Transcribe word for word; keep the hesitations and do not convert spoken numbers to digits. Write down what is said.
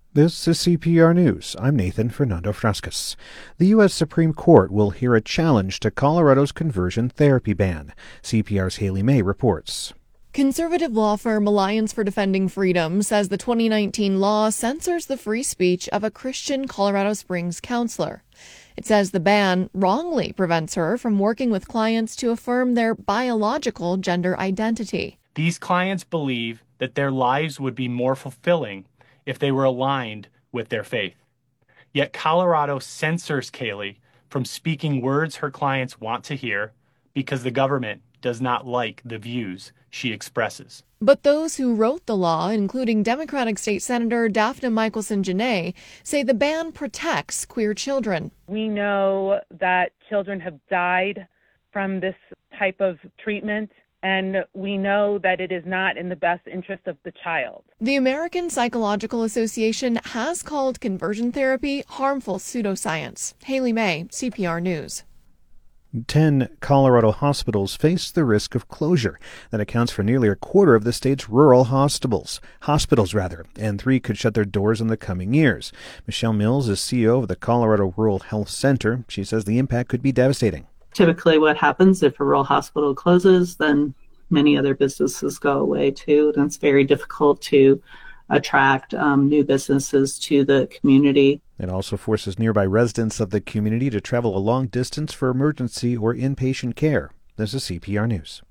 This is C P R News. I'm Nathan Fernando Frascas. The U S Supreme Court will hear a challenge to Colorado's conversion therapy ban. C P R's Haley May reports. Conservative law firm Alliance for Defending Freedom says the twenty nineteen law censors the free speech of a Christian Colorado Springs counselor. It says the ban wrongly prevents her from working with clients to affirm their biological gender identity. These clients believe that their lives would be more fulfilling if they were aligned with their faith. Yet Colorado censors Kaylee from speaking words her clients want to hear because the government does not like the views she expresses. But those who wrote the law, including Democratic State Senator Daphne Michaelson-Janae, say the ban protects queer children. We know that children have died from this type of treatment, and we know that it is not in the best interest of the child. The American Psychological Association has called conversion therapy harmful pseudoscience. Haley May, C P R News. Ten Colorado hospitals face the risk of closure. That accounts for nearly a quarter of the state's rural hospitals, hospitals rather, and three could shut their doors in the coming years. Michelle Mills is C E O of the Colorado Rural Health Center. She says the impact could be devastating. Typically what happens if a rural hospital closes, then many other businesses go away too, and it's very difficult to attract um, new businesses to the community. It also forces nearby residents of the community to travel a long distance for emergency or inpatient care. This is C P R News.